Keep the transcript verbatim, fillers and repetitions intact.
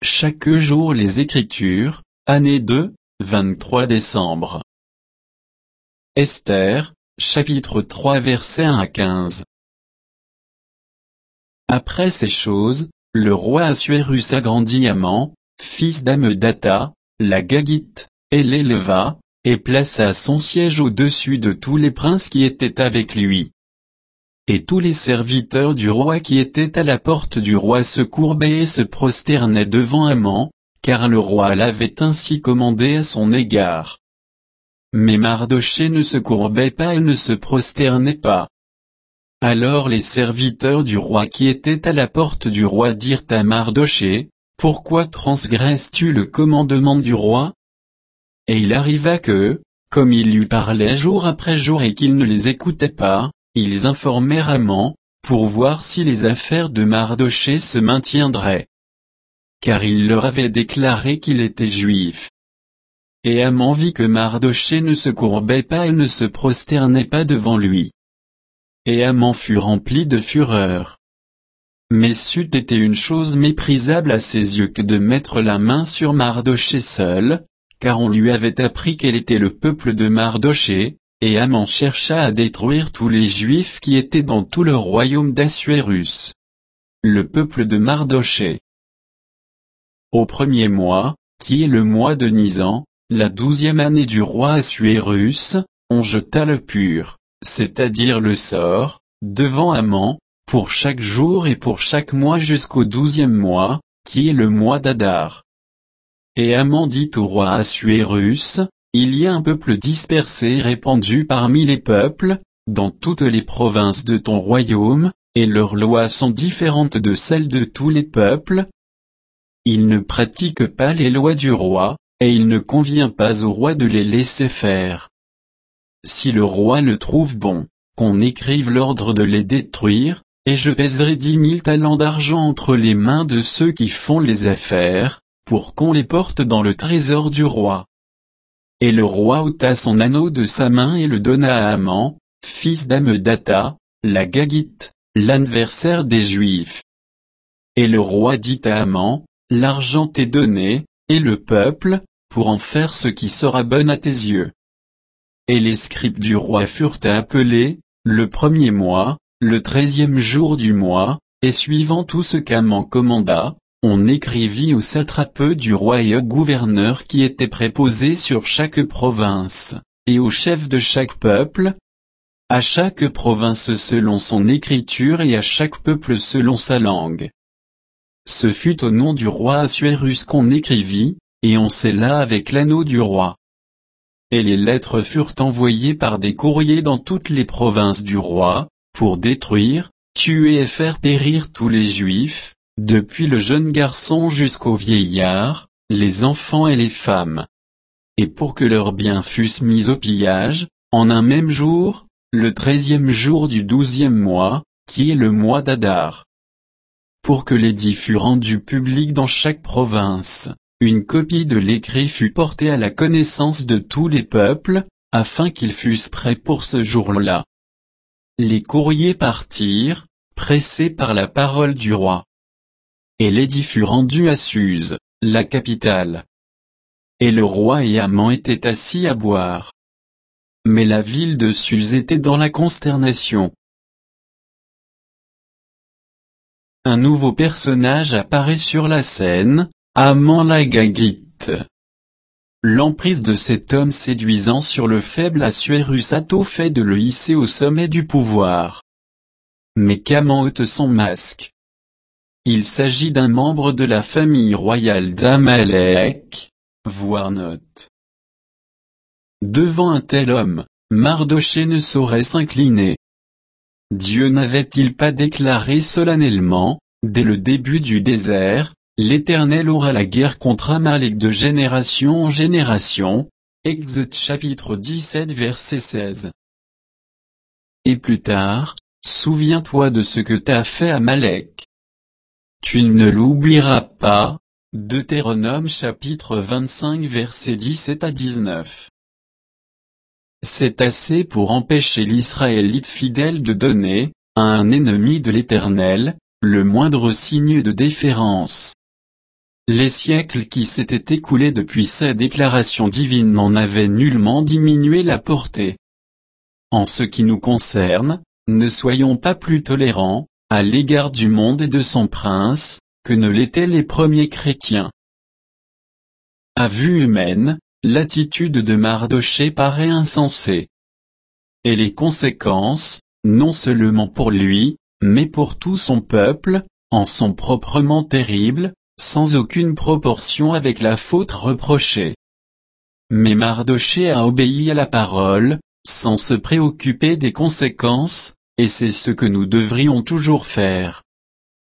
chaque jour les Écritures, année deux, vingt-trois décembre. Esther, chapitre trois versets un à quinze. Après ces choses, le roi Assuérus agrandit Haman, fils d'Hammedatha, la Gagite, et l'éleva, et plaça son siège au-dessus de tous les princes qui étaient avec lui. Et tous les serviteurs du roi qui étaient à la porte du roi se courbaient et se prosternaient devant Haman, car le roi l'avait ainsi commandé à son égard. Mais Mardochée ne se courbait pas et ne se prosternait pas. Alors les serviteurs du roi qui étaient à la porte du roi dirent à Mardochée, « Pourquoi transgresses-tu le commandement du roi ?» Et il arriva que, comme il lui parlait jour après jour et qu'il ne les écoutait pas, ils informèrent Haman, pour voir si les affaires de Mardochée se maintiendraient. Car il leur avait déclaré qu'il était juif. Et Haman vit que Mardochée ne se courbait pas et ne se prosternait pas devant lui. Et Haman fut rempli de fureur. Mais c'eût été une chose méprisable à ses yeux que de mettre la main sur Mardochée seul, car on lui avait appris quel était le peuple de Mardochée, et Haman chercha à détruire tous les Juifs qui étaient dans tout le royaume d'Assuérus. Le peuple de Mardochée. Au premier mois, qui est le mois de Nisan, la douzième année du roi Assuérus, on jeta le pur, c'est-à-dire le sort, devant Haman, pour chaque jour et pour chaque mois jusqu'au douzième mois, qui est le mois d'Adar. Et Haman dit au roi Assuérus, il y a un peuple dispersé et répandu parmi les peuples, dans toutes les provinces de ton royaume, et leurs lois sont différentes de celles de tous les peuples. Ils ne pratiquent pas les lois du roi, et il ne convient pas au roi de les laisser faire. Si le roi le trouve bon, qu'on écrive l'ordre de les détruire, et je pèserai dix mille talents d'argent entre les mains de ceux qui font les affaires, pour qu'on les porte dans le trésor du roi. Et le roi ôta son anneau de sa main et le donna à Haman, fils d'Hammedatha, la Gagite, l'adversaire des Juifs. Et le roi dit à Haman, l'argent t'est donné, et le peuple, pour en faire ce qui sera bon à tes yeux. Et les scribes du roi furent appelés, le premier mois, le treizième jour du mois, et suivant tout ce qu'Haman commanda, on écrivit aux satrapes du roi et aux gouverneurs qui étaient préposés sur chaque province, et aux chefs de chaque peuple, à chaque province selon son écriture et à chaque peuple selon sa langue. Ce fut au nom du roi Assuérus qu'on écrivit, et on scella avec l'anneau du roi. Et les lettres furent envoyées par des courriers dans toutes les provinces du roi, pour détruire, tuer et faire périr tous les Juifs, depuis le jeune garçon jusqu'au vieillard, les enfants et les femmes. Et pour que leurs biens fussent mis au pillage, en un même jour, le treizième jour du douzième mois, qui est le mois d'Adar. Pour que l'édit fût rendu public dans chaque province, une copie de l'écrit fut portée à la connaissance de tous les peuples, afin qu'ils fussent prêts pour ce jour-là. Les courriers partirent, pressés par la parole du roi. Et l'édit fut rendu à Suse, la capitale. Et le roi et Haman étaient assis à boire. Mais la ville de Suse était dans la consternation. Un nouveau personnage apparaît sur la scène, Haman la Gagite. L'emprise de cet homme séduisant sur le faible Assuérus a tôt fait de le hisser au sommet du pouvoir. Mais qu'Haman ôte son masque. Il s'agit d'un membre de la famille royale d'Amalek, voir note. Devant un tel homme, Mardochée ne saurait s'incliner. Dieu n'avait-il pas déclaré solennellement, dès le début du désert, l'Éternel aura la guerre contre Amalek de génération en génération, Exode chapitre dix-sept verset seize. Et plus tard, souviens-toi de ce que t'as fait Amalek. Tu ne l'oublieras pas, Deutéronome chapitre vingt-cinq versets dix-sept à dix-neuf. C'est assez pour empêcher l'Israélite fidèle de donner, à un ennemi de l'Éternel, le moindre signe de déférence. Les siècles qui s'étaient écoulés depuis ces déclarations divines n'en avaient nullement diminué la portée. En ce qui nous concerne, ne soyons pas plus tolérants, à l'égard du monde et de son prince, que ne l'étaient les premiers chrétiens. À vue humaine, l'attitude de Mardochée paraît insensée. Et les conséquences, non seulement pour lui, mais pour tout son peuple, en sont proprement terribles, sans aucune proportion avec la faute reprochée. Mais Mardochée a obéi à la parole, sans se préoccuper des conséquences, et c'est ce que nous devrions toujours faire.